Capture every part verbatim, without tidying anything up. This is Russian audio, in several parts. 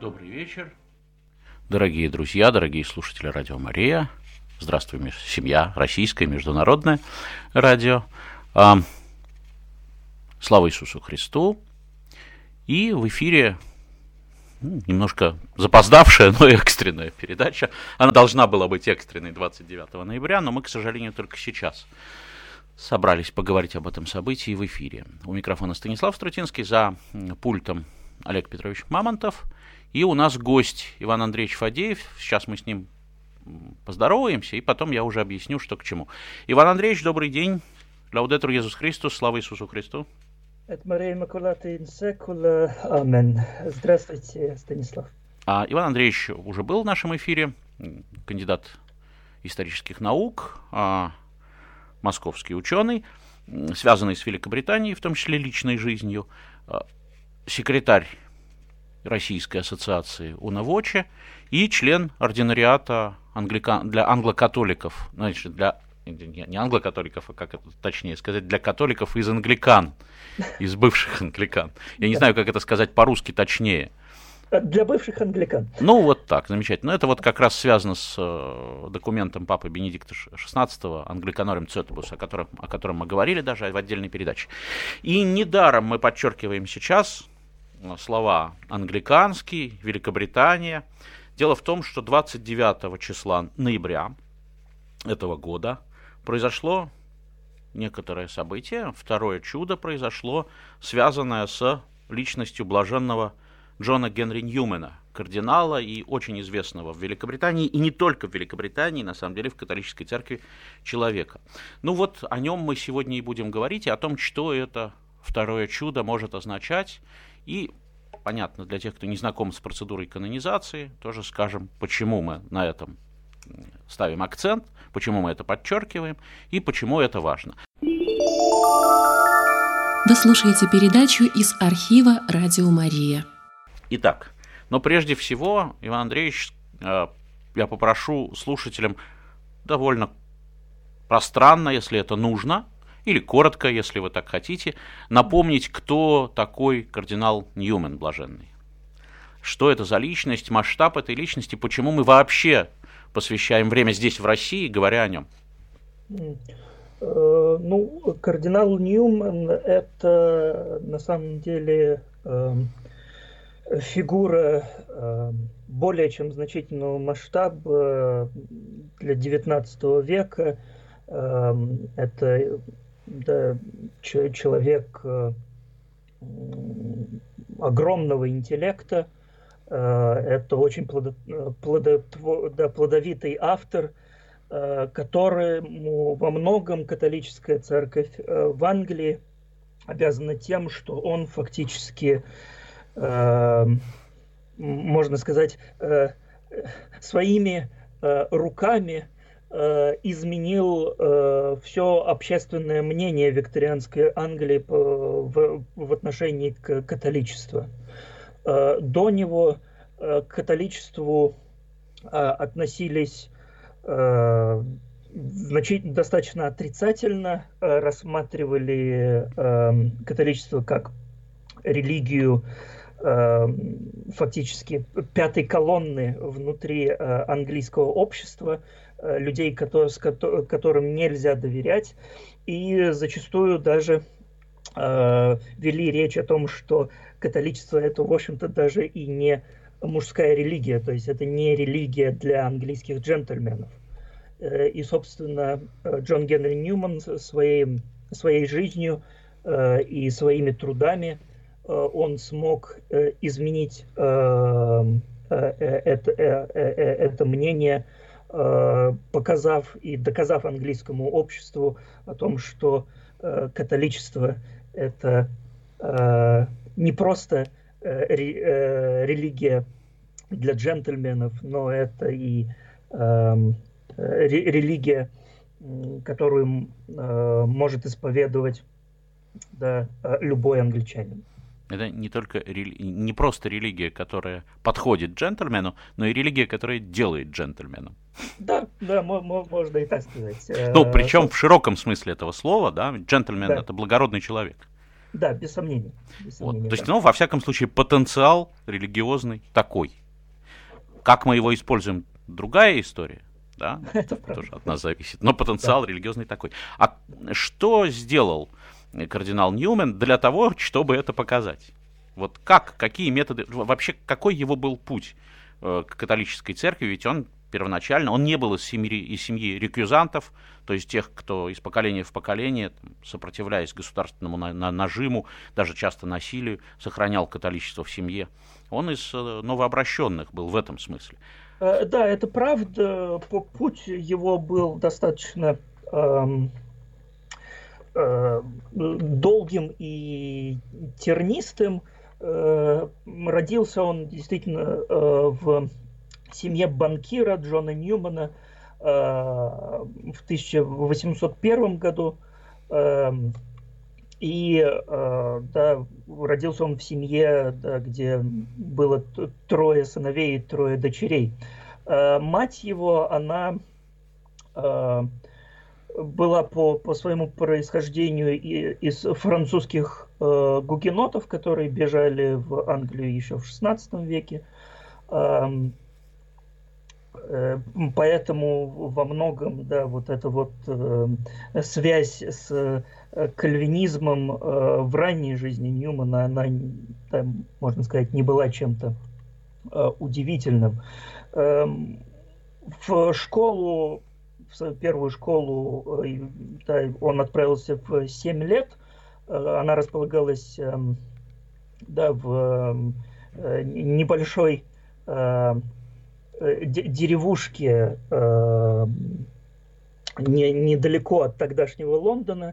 Добрый вечер, дорогие друзья, дорогие слушатели Радио Мария. Здравствуй, семья, российское, международное радио. А, слава Иисусу Христу. И в эфире ну, немножко запоздавшая, но экстренная передача. Она должна была быть экстренной двадцать девятого ноября, но мы, к сожалению, только сейчас собрались поговорить об этом событии в эфире. У микрофона Станислав Струтинский, за пультом Олег Петрович Мамонтов. И у нас гость Иван Андреевич Фадеев. Сейчас мы с ним поздороваемся, и потом я уже объясню, что к чему. Иван Андреевич, добрый день. Лаудетур Иисус Христос, слава Иисусу Христу. Это Мария Иммакулата ин секула. Амен. Здравствуйте, Станислав. А Иван Андреевич уже был в нашем эфире, кандидат исторических наук, а, московский ученый, связанный с Великобританией, в том числе личной жизнью, а, секретарь Российской ассоциации УНАВОЧЕ и член ординариата англикан... для англокатоликов, значит, для не англокатоликов, а как это точнее сказать, для католиков из англикан, из бывших англикан. Я не знаю, как это сказать по-русски точнее. Для бывших англикан. Ну, вот так, замечательно. Это вот как раз связано с э, документом Папы Бенедикта шестнадцатого, Англиканорем Цетубус, о котором, о котором мы говорили даже в отдельной передаче. И недаром мы подчеркиваем сейчас слова англиканский, Великобритания. Дело в том, что двадцать девятого числа ноября этого года произошло некоторое событие, второе чудо произошло, связанное с личностью блаженного Джона Генри Ньюмена, кардинала и очень известного в Великобритании, и не только в Великобритании, на самом деле в католической церкви, человека. Ну вот о нем мы сегодня и будем говорить, и о том, что это второе чудо может означать. И, понятно, для тех, кто не знаком с процедурой канонизации, тоже скажем, почему мы на этом ставим акцент, почему мы это подчеркиваем и почему это важно. Вы слушаете передачу из архива «Радио Мария». Итак, но прежде всего, Иван Андреевич, я попрошу слушателям довольно пространно, если это нужно, или коротко, если вы так хотите, напомнить, кто такой кардинал Ньюмен блаженный. Что это за личность, масштаб этой личности, почему мы вообще посвящаем время здесь, в России, говоря о нем? Ну, кардинал Ньюмен – это на самом деле фигура более чем значительного масштаба для девятнадцатого века. Это да, человек огромного интеллекта, это очень плодо, плодо, да, плодовитый автор, которому во многом католическая церковь в Англии обязана тем, что он фактически, можно сказать, своими руками изменил э, все общественное мнение викторианской Англии по, в, в отношении к католичеству. Э, до него э, к католичеству э, относились э, значительно, достаточно отрицательно, э, рассматривали э, католичество как религию э, фактически пятой колонны внутри э, английского общества, людей, с которым нельзя доверять, и зачастую даже э, вели речь о том, что католичество это, в общем-то, даже и не мужская религия, то есть это не религия для английских джентльменов. Э, и, собственно, Джон Генри Ньюман своей, своей жизнью э, и своими трудами э, он смог э, изменить э, э, это, э, э, это мнение, показав и доказав английскому обществу о том, что э, католичество это э, не просто э, ре, э, религия для джентльменов, но это и э, религия, которую э, может исповедовать да, любой англичанин. Это не только не просто религия, которая подходит джентльмену, но и религия, которая делает джентльменом. Да, да, можно и так сказать. Ну, причем в широком смысле этого слова, да, джентльмен да. это благородный человек. Да, без сомнений. Без Вот. сомнений То есть, да. ну, во всяком случае, потенциал религиозный такой. Как мы его используем, другая история. Да? Это тоже правда. от нас зависит. Но потенциал да. религиозный такой. А что сделал кардинал Ньюмен для того, чтобы это показать? Вот как, какие методы, вообще какой его был путь э, к католической церкви? Ведь он первоначально, он не был из семьи, из семьи реквизантов, то есть тех, кто из поколения в поколение, сопротивляясь государственному на, на, нажиму, даже часто насилию, сохранял католичество в семье. Он из э, новообращенных был в этом смысле. Да, это правда. Путь его был достаточно эм, э, долгим и тернистым. Э, родился он действительно э, в семье банкира Джона Ньюмана э, в тысяча восемьсот первом году. Э, И э, да, родился он в семье, да, где было трое сыновей и трое дочерей. Э, мать его, она э, была по, по своему происхождению и, из французских э, гугенотов, которые бежали в Англию еще в шестнадцатом веке. Э, э, поэтому во многом, да, вот эта вот э, связь с кальвинизмом э, в ранней жизни Ньюмана, она, там, можно сказать, не была чем-то э, удивительным. Э, в школу, в свою первую школу, э, да, он отправился в семь лет. Э, она располагалась э, да, в э, небольшой э, деревушке э, не, недалеко от тогдашнего Лондона.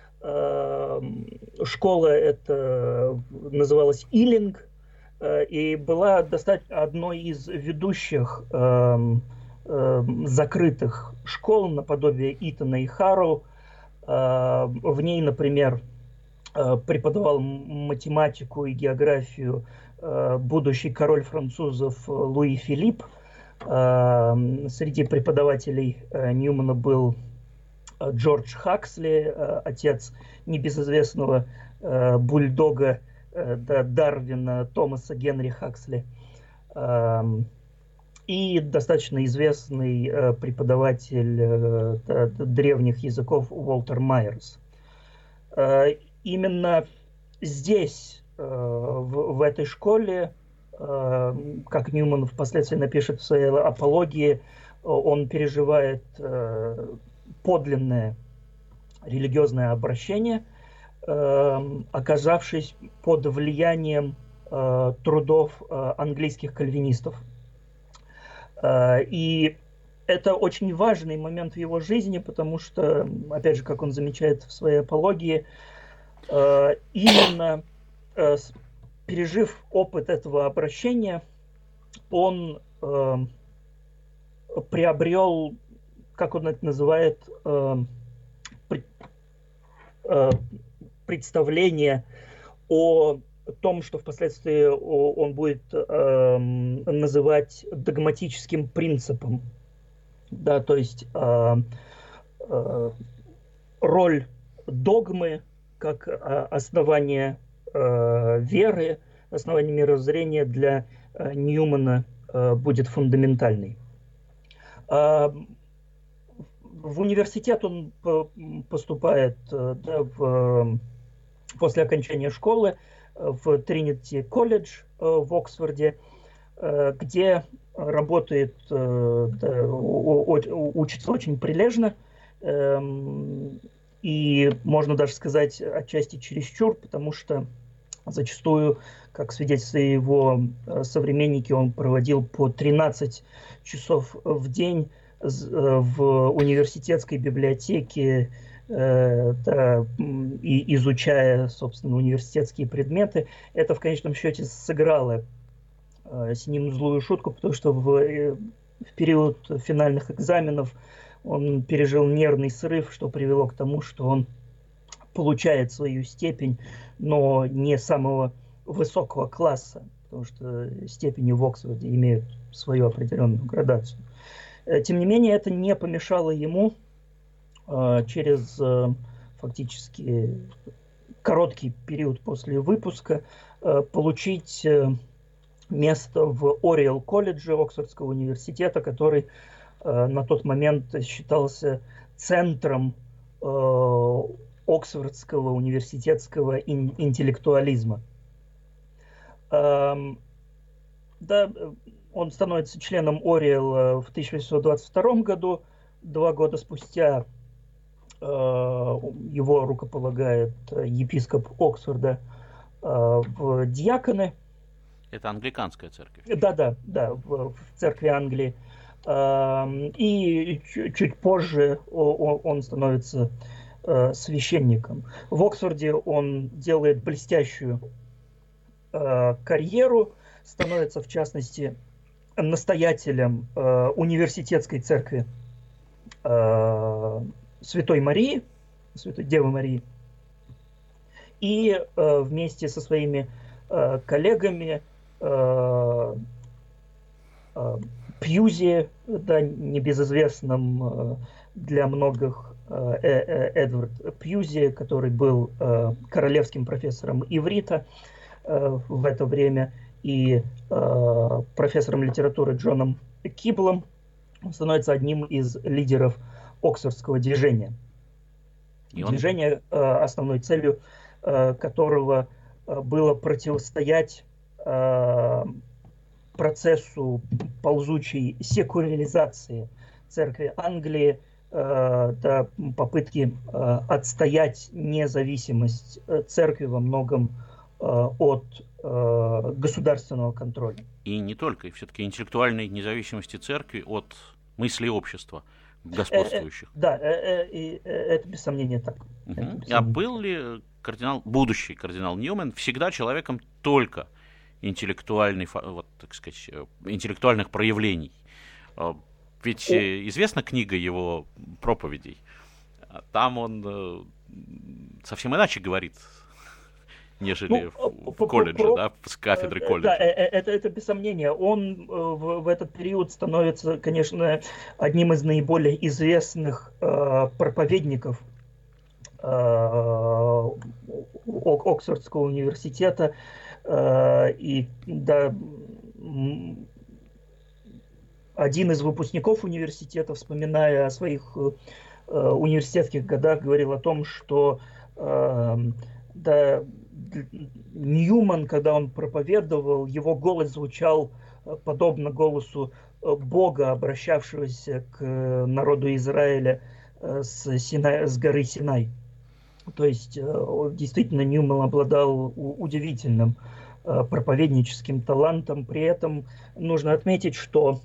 Школа эта называлась Илинг и была достаточно одной из ведущих э, э, закрытых школ наподобие Итона и Харроу. Э, в ней, например, э, преподавал математику и географию э, будущий король французов Луи Филипп. Э, среди преподавателей э, Ньюмана был Джордж Хаксли, отец небезызвестного э, бульдога э, да, Дарвина Томаса Генри Хаксли, э, и достаточно известный э, преподаватель э, да, древних языков Уолтер Майерс. Э, именно здесь, э, в, в этой школе, э, как Ньюман впоследствии напишет в своей апологии, он переживает э, подлинное религиозное обращение, э, оказавшись под влиянием э, трудов э, английских кальвинистов. Э, и это очень важный момент в его жизни, потому что, опять же, как он замечает в своей апологии, э, именно э, пережив опыт этого обращения, он э, приобрел, как он это называет, э, э, представление о том, что впоследствии он будет э, называть догматическим принципом. Да, то есть э, э, роль догмы как э, основание э, веры, основание мировоззрения для э, Ньюмана э, будет фундаментальной. Э, В университет он поступает да, в, после окончания школы в Тринити колледж в Оксфорде, где работает, да, учится очень прилежно и, можно даже сказать, отчасти чересчур, потому что зачастую, как свидетельствуют его современники, он проводил по тринадцать часов в день в университетской библиотеке, э, да, и изучая, собственно, университетские предметы. Это в конечном счете сыграло э, с ним злую шутку, потому что в, э, в период финальных экзаменов он пережил нервный срыв, что привело к тому, что он получает свою степень, но не самого высокого класса, потому что степени в Оксфорде имеют свою определенную градацию. Тем не менее, это не помешало ему э, через э, фактически короткий период после выпуска получить место в Ориэл колледже Оксфордского университета, который на тот момент считался центром Оксфордского университетского интеллектуализма. Да, он становится членом Ориэл в тысяча восемьсот двадцать втором году. Два года спустя его рукополагает епископ Оксфорда в диаконы. Это англиканская церковь. Да, да, да, в, в церкви Англии. И чуть позже он становится священником. В Оксфорде он делает блестящую карьеру, становится, в частности, настоятелем университетской церкви Святой Марии, Святой Девы Марии. И вместе со своими коллегами Пьюзи, да, небезызвестным для многих Эдвард Пьюзи, который был королевским профессором иврита в это время, и профессором литературы Джоном Киблом, он становится одним из лидеров Оксфордского движения. И он... Движение, основной целью которого было противостоять процессу ползучей секуляризации церкви Англии, до попытки отстоять независимость церкви во многом от государственного контроля. И не только, и все-таки интеллектуальной независимости церкви от мыслей общества господствующих. Да, это без сомнения так. А был ли кардинал, будущий кардинал Ньюмен всегда человеком только интеллектуальной, вот, так сказать, интеллектуальных проявлений? Ведь известна книга его проповедей. Там он совсем иначе говорит, нежели ну, в колледже, про... да, с кафедры колледжа. Да, это, это без сомнения. Он в, в этот период становится, конечно, одним из наиболее известных э, проповедников э, Оксфордского университета. Э, и да, один из выпускников университета, вспоминая о своих э, университетских годах, говорил о том, что э, да, Ньюман, когда он проповедовал, его голос звучал подобно голосу Бога, обращавшегося к народу Израиля с, Синай, с горы Синай. То есть действительно Ньюман обладал удивительным проповедническим талантом. При этом нужно отметить, что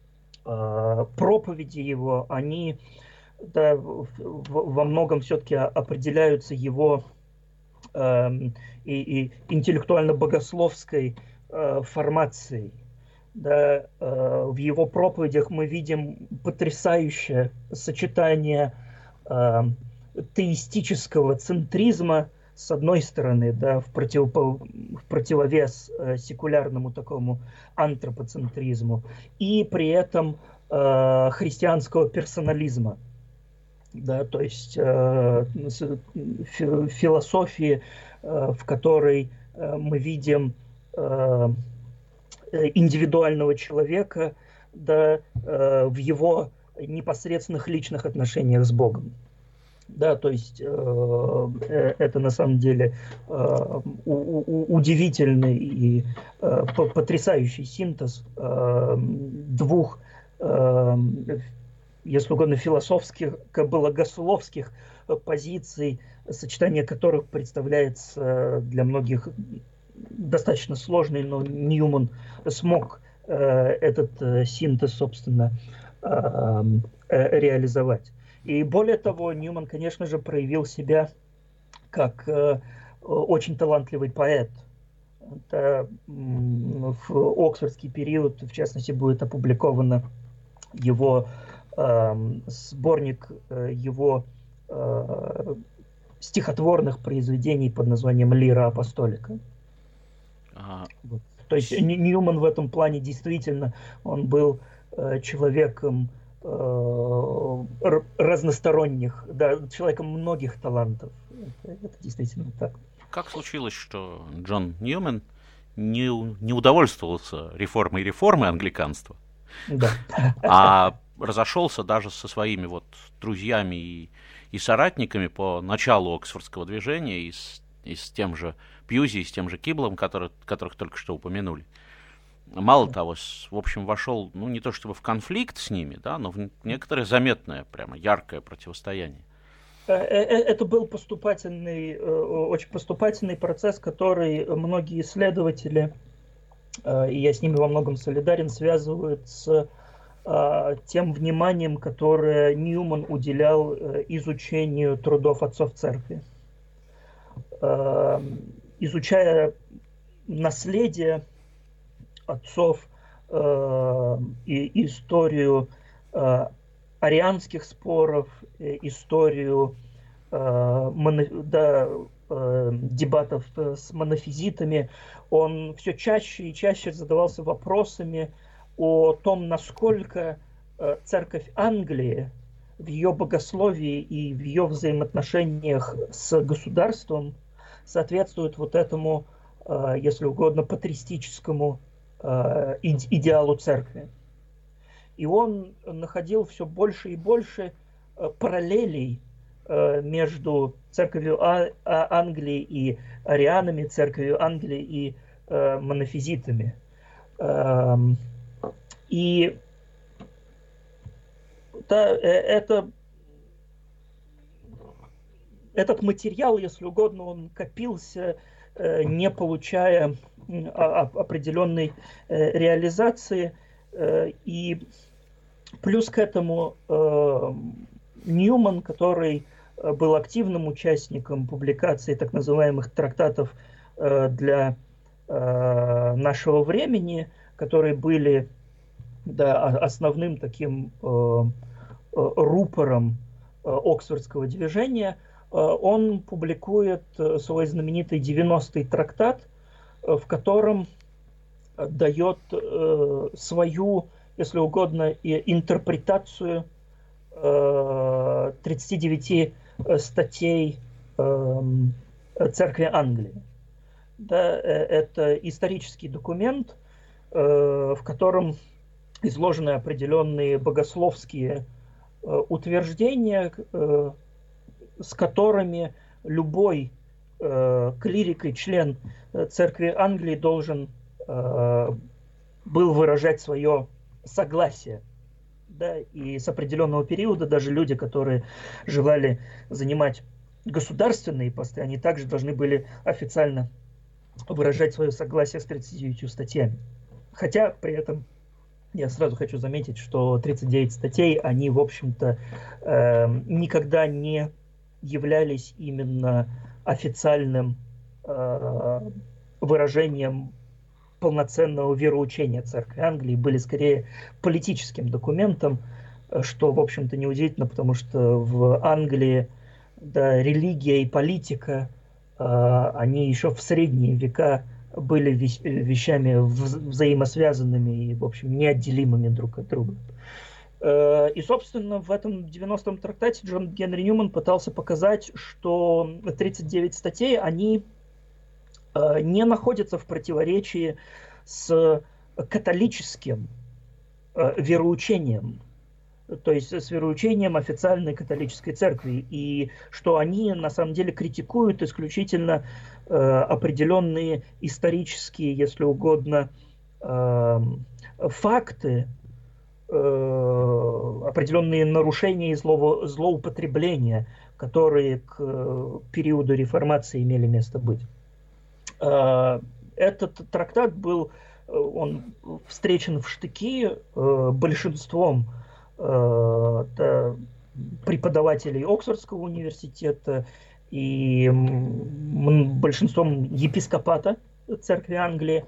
проповеди его, они да, во многом все-таки определяются его э, и, и интеллектуально-богословской э, формацией. Да, э, в его проповедях мы видим потрясающее сочетание э, теистического центризма, с одной стороны, да, в, против, в противовес э, секулярному такому антропоцентризму, и при этом э, христианского персонализма, да, то есть э, фи, философии, э, в которой э, мы видим э, индивидуального человека, да, э, в его непосредственных личных отношениях с Богом. Да, то есть э, это на самом деле э, у, у, удивительный и э, потрясающий синтез э, двух, э, если угодно, философских, богословских позиций, сочетание которых представляется для многих достаточно сложной, но Ньюман смог э, этот э, синтез, собственно, э, э, реализовать. И более того, Ньюман, конечно же, проявил себя как э, очень талантливый поэт. Это, в Оксфордский период, в частности, будет опубликовано его э, сборник э, его э, стихотворных произведений под названием «Лира апостолика». Ага. Вот. То есть Ньюман в этом плане действительно, он был э, человеком разносторонних, да, человеком многих талантов. Это, это действительно так. Как случилось, что Джон Ньюман не, не удовольствовался реформой реформы англиканства, да. а разошелся даже со своими вот друзьями и, и соратниками по началу Оксфордского движения, и с, и с тем же Пьюзи, и с тем же Киблом, который, которых только что упомянули. Мало того, с, в общем, вошел, ну, не то чтобы в конфликт с ними, да, но в некоторое заметное, прямо яркое противостояние. Это был поступательный, очень поступательный процесс, который многие исследователи, и я с ними во многом солидарен, связывают с тем вниманием, которое Ньюман уделял изучению трудов отцов церкви. Изучая наследие отцов и историю арианских споров, историю э, моно, да, э, дебатов с монофизитами, он все чаще и чаще задавался вопросами о том, насколько э, церковь Англии в ее богословии и в ее взаимоотношениях с государством соответствует вот этому, э, если угодно, патристическому э, идеалу церкви. И он находил все больше и больше параллелей между церковью Англии и арианами, церковью Англии и монофизитами. И да, это, этот материал, если угодно, он копился, не получая определенной реализации. И плюс к этому э, Ньюман, который был активным участником публикации так называемых трактатов э, для э, нашего времени, которые были да, основным таким э, рупором э, Оксфордского движения, э, он публикует свой знаменитый девяностый трактат, э, в котором дает э, свою, если угодно, и интерпретацию э, тридцати девяти статей э, Церкви Англии. Да, это исторический документ, э, в котором изложены определенные богословские э, утверждения, э, с которыми любой э, клирик и член Церкви Англии должен был выражать свое согласие. Да, и с определенного периода даже люди, которые желали занимать государственные посты, они также должны были официально выражать свое согласие с тридцатью девятью статьями. Хотя при этом я сразу хочу заметить, что тридцать девять статей, они, в общем-то, э, никогда не являлись именно официальным э, выражением полноценного вероучения Церкви Англии, были скорее политическим документом, что, в общем-то, неудивительно, потому что в Англии да, религия и политика, э, они еще в средние века были вещами взаимосвязанными и, в общем, неотделимыми друг от друга. Э, и, собственно, в этом девяностом трактате Джон Генри Ньюман пытался показать, что тридцать девять статей, они не находится в противоречии с католическим э, вероучением, то есть с вероучением официальной католической церкви, и что они на самом деле критикуют исключительно э, определенные исторические, если угодно, э, факты, э, определенные нарушения и зло, злоупотребления, которые к э, периоду реформации имели место быть. Этот трактат был, он встречен в штыки большинством преподавателей Оксфордского университета и большинством епископата Церкви Англии.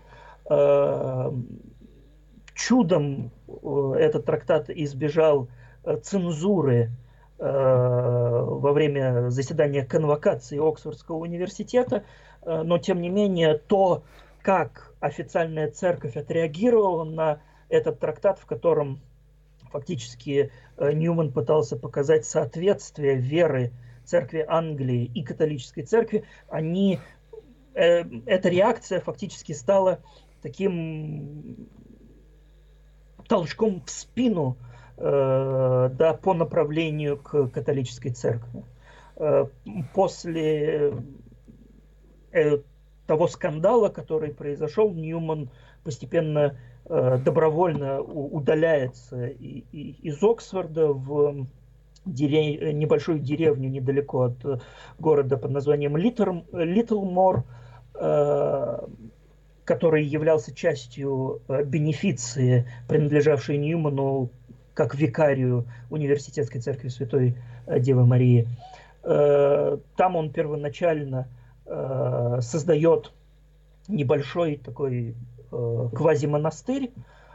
Чудом этот трактат избежал цензуры во время заседания конвокации Оксфордского университета, но тем не менее то, как официальная церковь отреагировала на этот трактат, в котором фактически Ньюман пытался показать соответствие веры церкви Англии и католической церкви, они, э, эта реакция фактически стала таким толчком в спину, э, да, по направлению к католической церкви. Э, после э, того скандала, который произошел, Ньюман постепенно э, добровольно удаляется и, и, из Оксфорда в дерев... небольшую деревню недалеко от города под названием Литл... Литлмор, э, который являлся частью бенефиции, принадлежавшей Ньюману как викарию Университетской церкви Святой Девы Марии. Там он первоначально создает небольшой такой квазимонастырь,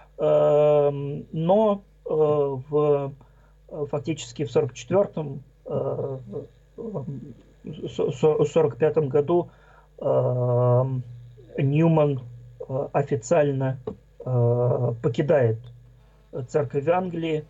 но в, фактически в сорок четвёртом сорок пятом году Ньюман официально покидает церковь Англии,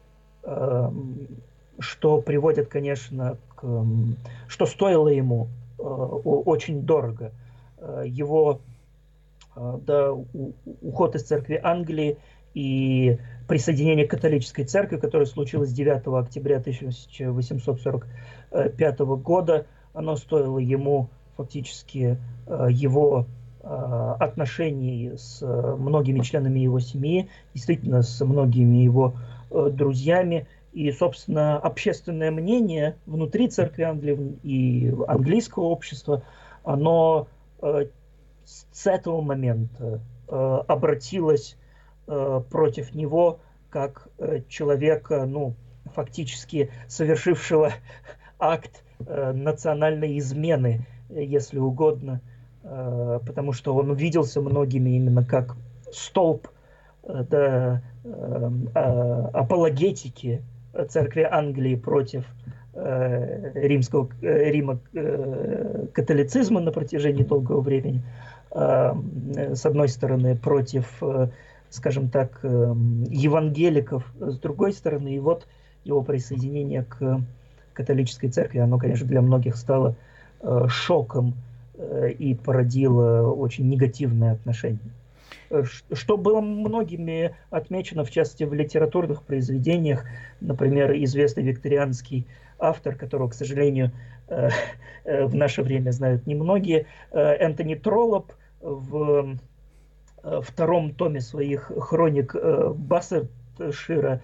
что приводит, конечно, к, что стоило ему очень дорого. Его, да, уход из церкви Англии и присоединение к католической церкви, которое случилось девятого октября тысяча восемьсот сорок пятого года, оно стоило ему фактически его отношений с многими членами его семьи, действительно с многими его друзьями. И, собственно, общественное мнение внутри церкви Англии и английского общества, оно с этого момента обратилось против него как человека, ну, фактически совершившего акт национальной измены, если угодно, потому что он увиделся многими именно как столб, да, апологетики церкви Англии против римского Рима католицизма на протяжении долгого времени. С одной стороны, против, скажем так, евангеликов, с другой стороны, и вот его присоединение к католической церкви, оно, конечно, для многих стало шоком и породило очень негативное отношение. Что было многими отмечено, в частности, в литературных произведениях. Например, известный викторианский автор, которого, к сожалению, в наше время знают немногие, Энтони Троллоп в втором томе своих хроник Бассетшира,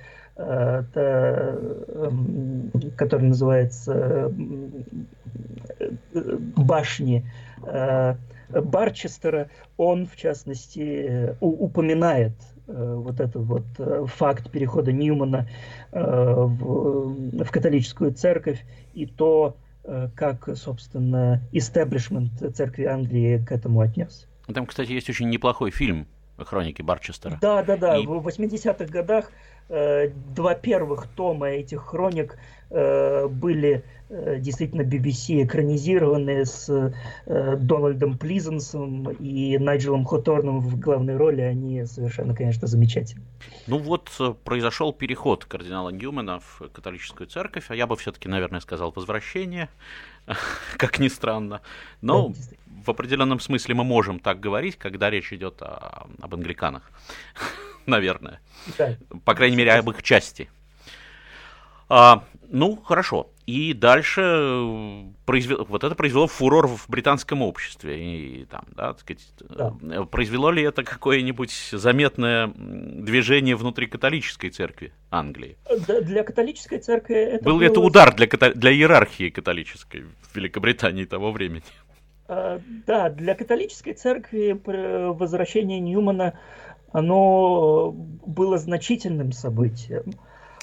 который называется «Башни Барчестера», он, в частности, упоминает вот этот вот факт перехода Ньюмана в, в католическую церковь и то, как, собственно, истеблишмент церкви Англии к этому отнес. Там, кстати, есть очень неплохой фильм «Хроники Барчестера». Да, да, да. И... В восьмидесятых годах э, два первых тома этих хроник э, были э, действительно би би си экранизированы с э, Дональдом Плизансом и Найджелом Хоторном в главной роли. Они совершенно, конечно, замечательны. Ну вот произошел переход кардинала Ньюмана в католическую церковь, а я бы все-таки, наверное, сказал возвращение, как ни странно. Но да, в определенном смысле мы можем так говорить, когда речь идет о, об англиканах, наверное. Да. По крайней мере, об их части. А, ну, хорошо. И дальше произвело, вот это произвело фурор в британском обществе. И, там, да, так сказать, да. Произвело ли это какое-нибудь заметное движение внутри католической церкви Англии? Для католической церкви это был было... ли это удар для, для иерархии католической в Великобритании того времени? Да, для католической церкви возвращение Ньюмана, оно было значительным событием.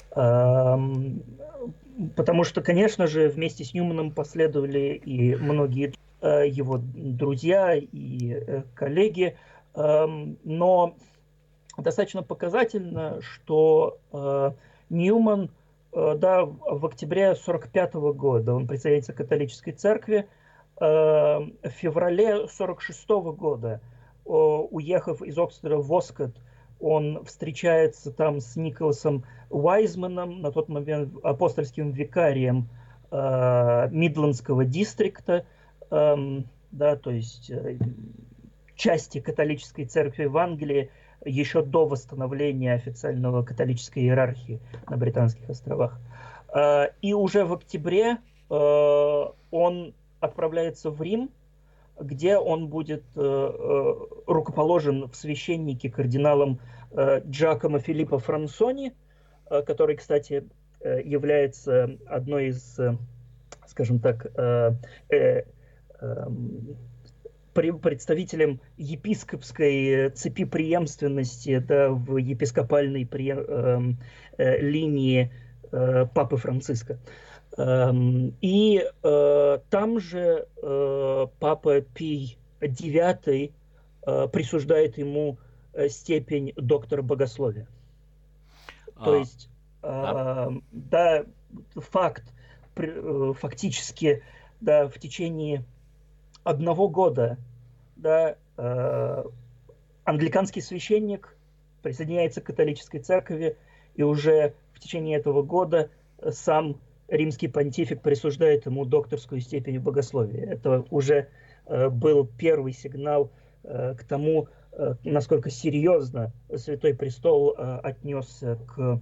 Потому что, конечно же, вместе с Ньюманом последовали и многие его друзья и коллеги. Но достаточно показательно, что Ньюман, да, в октябре сорок пятого года он присоединяется к католической церкви. В феврале сорок шестого года, уехав из Оксфорда в Оскот, он встречается там с Николасом Уайзманом, на тот момент апостольским викарием э, Мидлендского дистрикта, э, да, то есть э, части католической церкви в Англии еще до восстановления официального католической иерархии на Британских островах. Э, и уже в октябре э, он отправляется в Рим, где он будет э, э, рукоположен в священники кардиналом э, Джакомо Филиппо Франсони, э, который, кстати, э, является одной из, э, скажем так, э, э, э, представителем епископской цепи преемственности, да, в епископальной пре, э, э, линии э, Папы Франциска. И э, там же э, Папа Пий девятый э, присуждает ему степень доктора богословия. А, То есть, э, да. да, факт, э, фактически, да, в течение одного года, да, э, англиканский священник присоединяется к католической церкви, и уже в течение этого года сам римский понтифик присуждает ему докторскую степень в богословии. Это уже э, был первый сигнал э, к тому, э, насколько серьезно Святой Престол э, отнесся к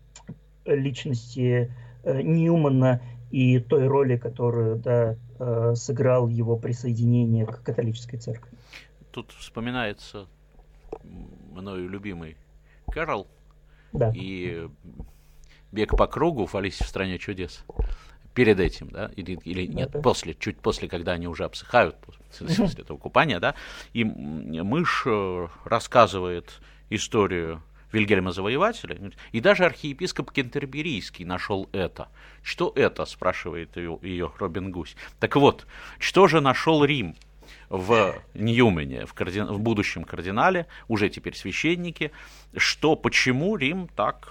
личности э, Ньюмана и той роли, которую, да, э, сыграл его присоединение к католической церкви. Тут вспоминается мною любимый Кэрол, да. И «Бег по кругу» в «Алисе в стране чудес». Перед этим, да, или, или нет, да, после, чуть после, когда они уже обсыхают, после этого купания, да, и мышь рассказывает историю Вильгельма Завоевателя, и даже архиепископ Кентерберийский нашел это. Что это, спрашивает ее, ее Робин Гусь. Так вот, что же нашел Рим в Ньюмене, в, карди... в будущем кардинале, уже теперь священнике, что, почему Рим так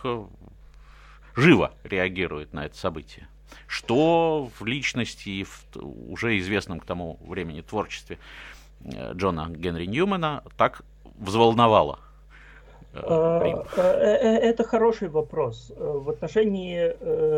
живо реагирует на это событие? Что в личности и в уже известном к тому времени творчестве Джона Генри Ньюмана так взволновало Рим? Это хороший вопрос. В отношении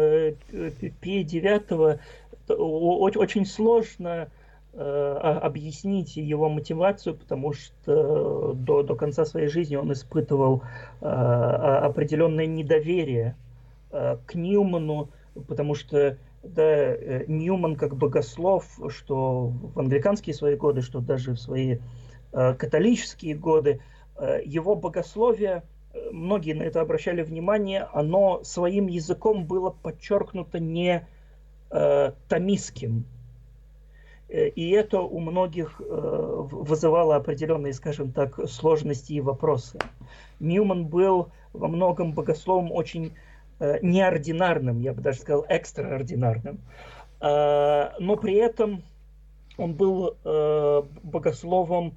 Пия девятого очень сложно объяснить его мотивацию, потому что до, до конца своей жизни он испытывал определенное недоверие к Ньюману, потому что, да, Ньюман как богослов, что в англиканские свои годы, что даже в свои католические годы, его богословие, многие на это обращали внимание, оно своим языком было подчеркнуто не томистским. И это у многих вызывало определенные, скажем так, сложности и вопросы. Ньюман был во многом богословом очень неординарным, я бы даже сказал, экстраординарным. Но при этом он был богословом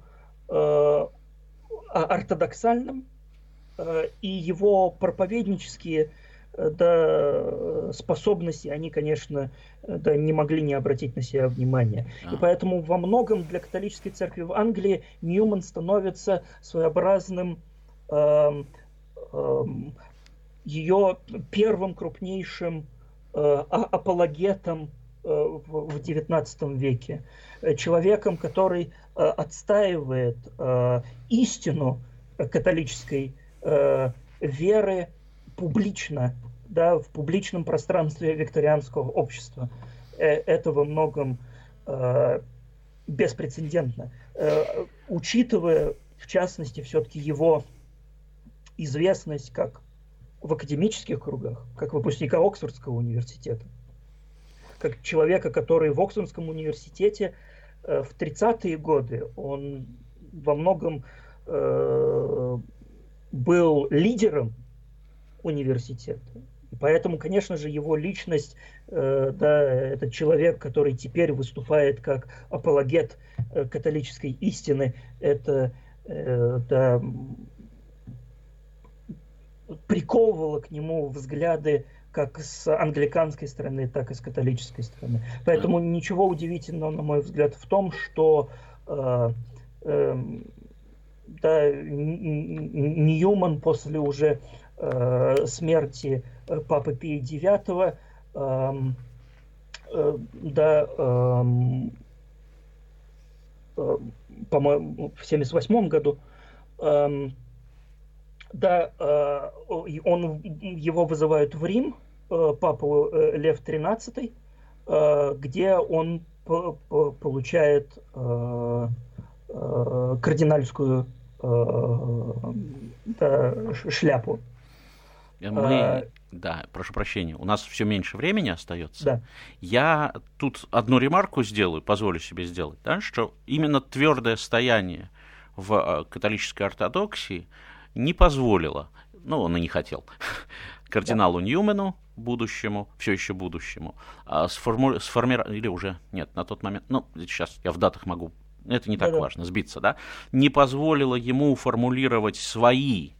ортодоксальным, и его проповеднические, да, способности, они, конечно, да, не могли не обратить на себя внимания. И поэтому во многом для католической церкви в Англии Ньюман становится своеобразным э, э, ее первым крупнейшим э, апологетом э, в девятнадцатом веке. Человеком, который э, отстаивает э, истину католической э, веры публично, да, в публичном пространстве викторианского общества. Это во многом э, беспрецедентно. Э, учитывая, в частности, все-таки его известность как в академических кругах, как выпускника Оксфордского университета, как человека, который в Оксфордском университете э, в тридцатые годы, он во многом э, был лидером университета. И поэтому, конечно же, его личность, э, да, это человек, который теперь выступает как апологет э, католической истины, это э, да, приковывало к нему взгляды как с англиканской стороны, так и с католической стороны. Поэтому ничего удивительного, на мой взгляд, в том, что э, э, да, Ньюман после уже смерти Папы Пия девятого э, да, э, э, по-моему, в семьдесят восьмом году, э, да, э, он, его вызывают в Рим, э, папу э, Лев тринадцатый, э, где он по- по- получает э, э, кардинальскую э, да, ш- шляпу. Мы, А, да, прошу прощения, у нас все меньше времени остается. Да. Я тут одну ремарку сделаю, позволю себе сделать, да, что именно твердое стояние в э, католической ортодоксии не позволило, ну, он и не хотел, кардиналу Ньюмену, будущему, все еще будущему, а сформу... сформировать, или уже, нет, на тот момент, ну, сейчас я в датах могу, это не так Да-да. важно, сбиться, да, не позволило ему формулировать свои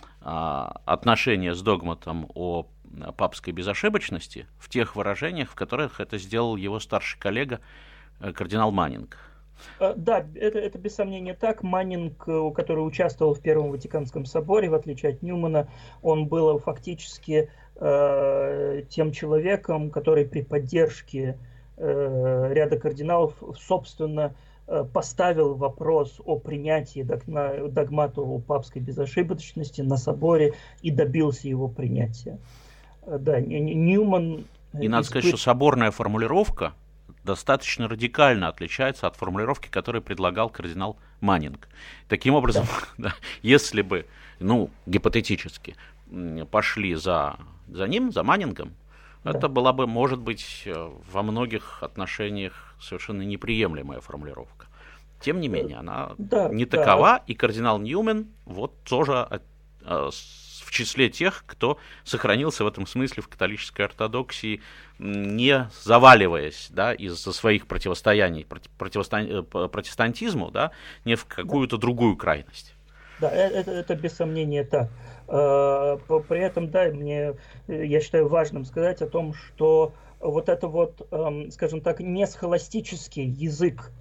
а, отношения с догматом о папской безошибочности в тех выражениях, в которых это сделал его старший коллега э, кардинал Маннинг. А, Да, это, это без сомнения так. Маннинг, э, который участвовал в Первом Ватиканском соборе, в отличие от Ньюмана, он был фактически э, тем человеком, который при поддержке э, ряда кардиналов, собственно, э, поставил вопрос о принятии догма- догмата о папской безошибочности на соборе и добился его принятия. Э, Да, Н- Н- Ньюман... э, И надо сказать, что испыт- соборная формулировка достаточно радикально отличается от формулировки, которую предлагал кардинал Маннинг. Таким образом, да, если бы, ну, гипотетически, м, пошли за, за ним, за Маннингом, Да. это была бы, может быть, э, во многих отношениях совершенно неприемлемая формулировка. Тем не менее, она Да, не да. такова, и кардинал Ньюмен вот тоже э, э, с- в числе тех, кто сохранился в этом смысле в католической ортодоксии, м, не заваливаясь, да, из-за своих противостояний проти- противостан- э, п- протестантизму, да, не в какую-то другую крайность. Да, э- это, это без сомнения так. Э, по- При этом, да, мне, э, я считаю важным сказать о том, что вот это вот, эм, скажем так, не схоластический язык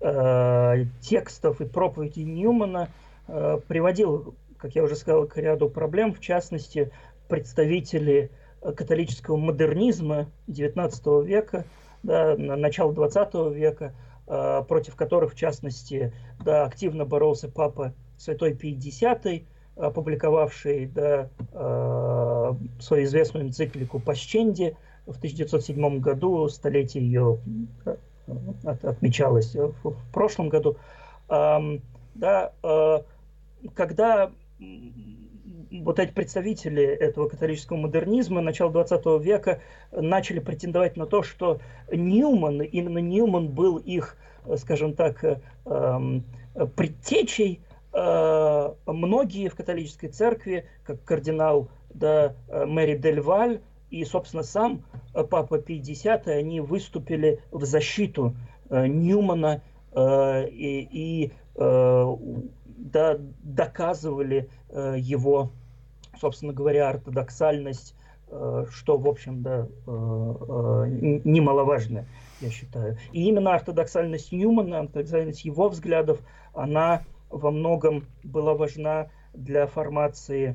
э, текстов и проповедей Ньюмана э, приводил, как я уже сказал, к ряду проблем, в частности, представители э, католического модернизма девятнадцатого века, да, на- начала двадцатого века, э, против которых, в частности, да, активно боролся папа Святой Пий X, опубликовавший, да, э, свою известную энциклику «Pascendi» в тысяча девятьсот седьмом году, столетие ее э, от- отмечалось в, в прошлом году. Ам, да, э, когда м, вот эти представители этого католического модернизма начала двадцатого века начали претендовать на то, что Ньюман, именно Ньюман был их, э, скажем так, э, эм, предтечей, э, многие в католической церкви, как кардинал, да, э, Мэри дель Валь и, собственно, сам э, папа Пий X, они выступили в защиту э, Ньюмана э, и, и э, да, доказывали э, его, собственно говоря, ортодоксальность, э, что, в общем, да, э, э, немаловажно, я считаю. И именно ортодоксальность Ньюмана, ортодоксальность его взглядов, она во многом была важна для формации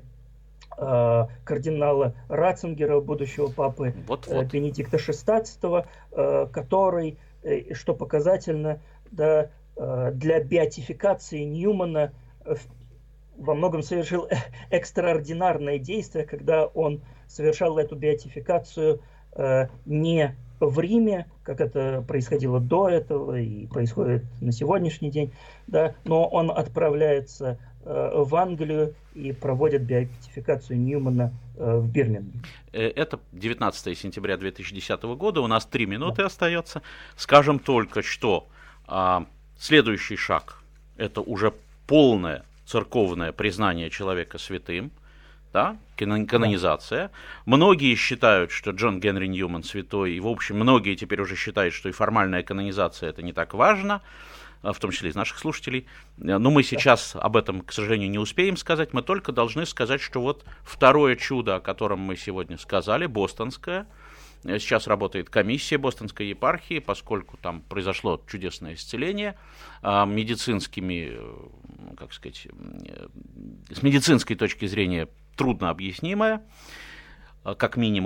э, кардинала Ратцингера, будущего папы Вот, э, вот. Бенедикта шестнадцатого, э, который, э, что показательно, да, э, для беатификации Ньюмана э, во многом совершил экстраординарное действие, когда он совершал эту беатификацию э, не в Риме, как это происходило до этого и происходит на сегодняшний день, да, но он отправляется э, в Англию и проводит беатификацию Ньюмана э, в Бирмингеме. Э, Это девятнадцатого сентября две тысячи десятого года, у нас три минуты остается. Скажем только, что а, следующий шаг – это уже полное церковное признание человека святым, да, канонизация. Многие считают, что Джон Генри Ньюман святой, и, в общем, многие теперь уже считают, что и формальная канонизация – это не так важно, в том числе из наших слушателей. Но мы сейчас об этом, к сожалению, не успеем сказать. Мы только должны сказать, что вот второе чудо, о котором мы сегодня сказали, бостонское. Сейчас работает комиссия Бостонской епархии, поскольку там произошло чудесное исцеление медицинскими, как сказать, с медицинской точки зрения трудно объяснимое, как минимум.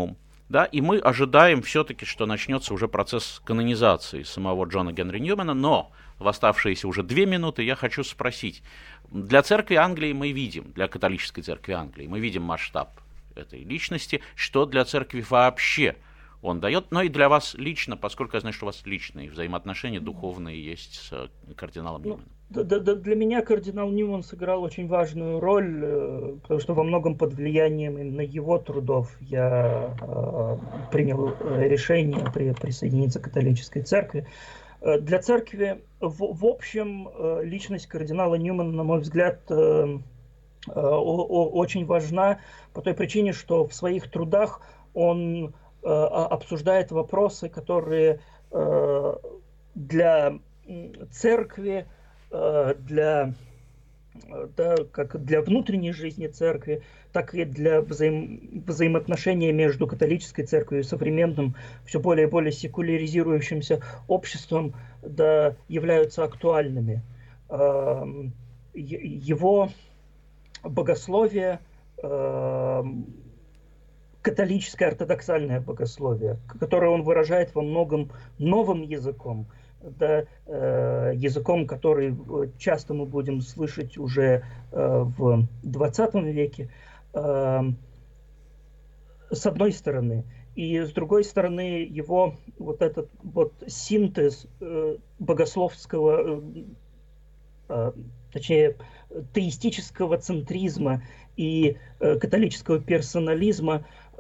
Да, и мы ожидаем все-таки, что начнется уже процесс канонизации самого Джона Генри Ньюмана, но в оставшиеся уже две минуты я хочу спросить. Для церкви Англии мы видим, для католической церкви Англии, мы видим масштаб этой личности, что для церкви вообще он дает, но и для вас лично, поскольку я знаю, что у вас личные взаимоотношения духовные есть с кардиналом Ну, Ньюманом. да, да, да, для меня кардинал Ньюман сыграл очень важную роль, э, потому что во многом под влиянием именно его трудов я э, принял решение при, присоединиться к католической церкви. Э, для церкви в, в общем э, личность кардинала Ньюмана, на мой взгляд, э, э, о, о, очень важна по той причине, что в своих трудах он э, обсуждает вопросы, которые э, для церкви, для, да, как для внутренней жизни церкви, так и для взаим, взаимоотношения между католической церковью и современным, все более и более секуляризирующимся обществом, да, являются актуальными. Его богословие, католическое ортодоксальное богословие, которое он выражает во многом новым языком, да, э, языком, который часто мы будем слышать уже э, в двадцатом веке, э, с одной стороны. И с другой стороны, его вот этот вот синтез э, богословского, э, точнее, теистического центризма и э, католического персонализма,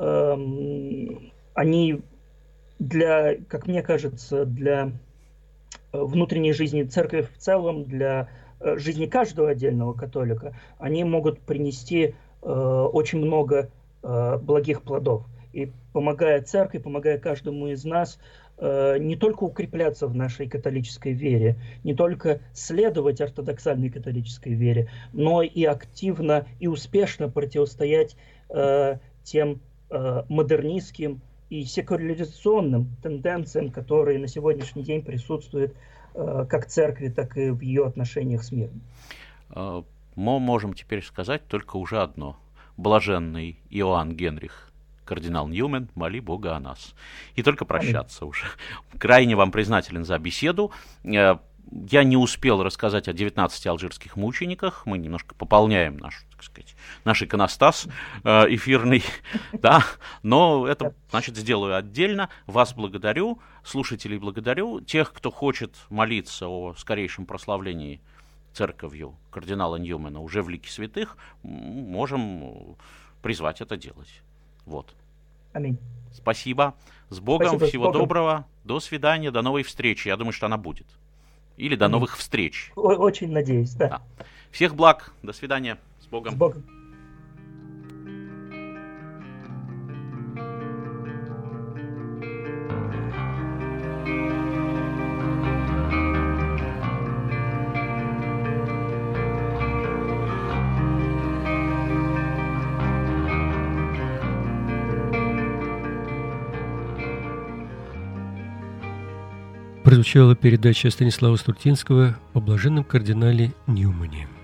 э, они для, как мне кажется, для внутренней жизни церкви в целом, для жизни каждого отдельного католика, они могут принести э, очень много э, благих плодов. И помогая церкви, помогая каждому из нас э, не только укрепляться в нашей католической вере, не только следовать ортодоксальной католической вере, но и активно и успешно противостоять э, тем э, модернистским и секуляризационным тенденциям, которые на сегодняшний день присутствуют э, как в церкви, так и в ее отношениях с миром. Мы можем теперь сказать только уже одно. Блаженный Иоанн Генрих, кардинал Ньюман, моли Бога о нас. И только прощаться Аминь. Уже. Крайне вам признателен за беседу. Я не успел рассказать о девятнадцати алжирских мучениках. Мы немножко пополняем наш, так сказать, наш иконостас эфирный, да, но это, значит, сделаю отдельно. Вас благодарю, слушателей благодарю. Тех, кто хочет молиться о скорейшем прославлении церковью кардинала Ньюмана уже в лике святых, можем призвать это делать. Вот. Аминь. Спасибо. С Богом. Спасибо, Всего с Богом. доброго. До свидания. До новой встречи. Я думаю, что она будет. Или до новых встреч. Очень надеюсь, да. Да. Всех благ. До свидания. С Богом. С Богом. Прозвучала передача Станислава Стуртинского о блаженном кардинале Ньюмане.